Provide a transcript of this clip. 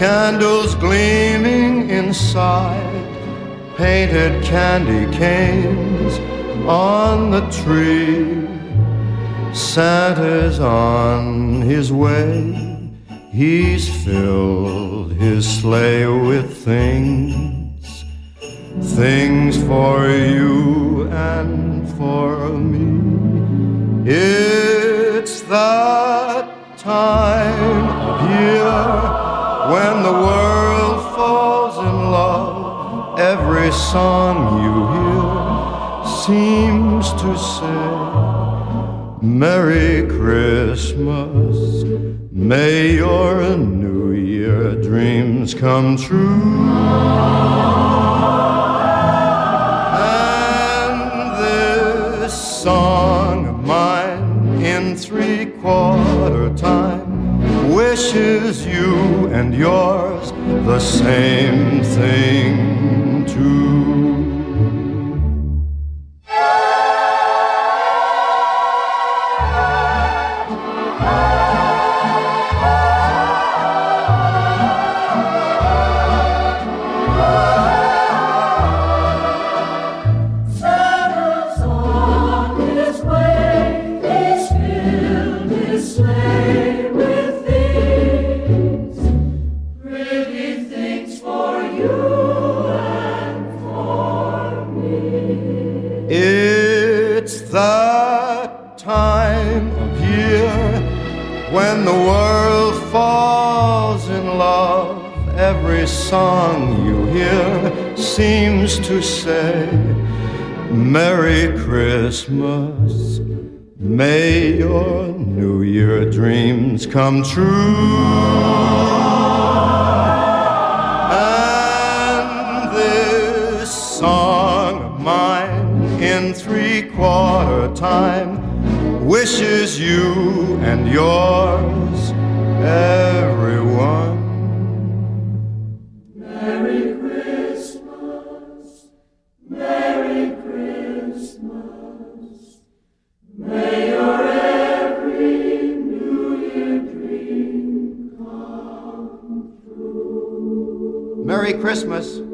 candles gleaming inside, painted candy canes on the tree. Santa's on his way, he's filled his sleigh with things, things for you and for me. It's that time of year when the world falls in love. Every song you hear seems to say, Merry Christmas, may your New Year dreams come true. And this song of mine in three-quarter time wishes you and yours the same thing too. It's that time of year when the world falls in love. Every song you hear seems to say, Merry Christmas, may your New Year dreams come true. And this song of mine in three-quarter time wishes you and yours, everyone, Merry Christmas, Merry Christmas. May your every New Year dream come true. Merry Christmas.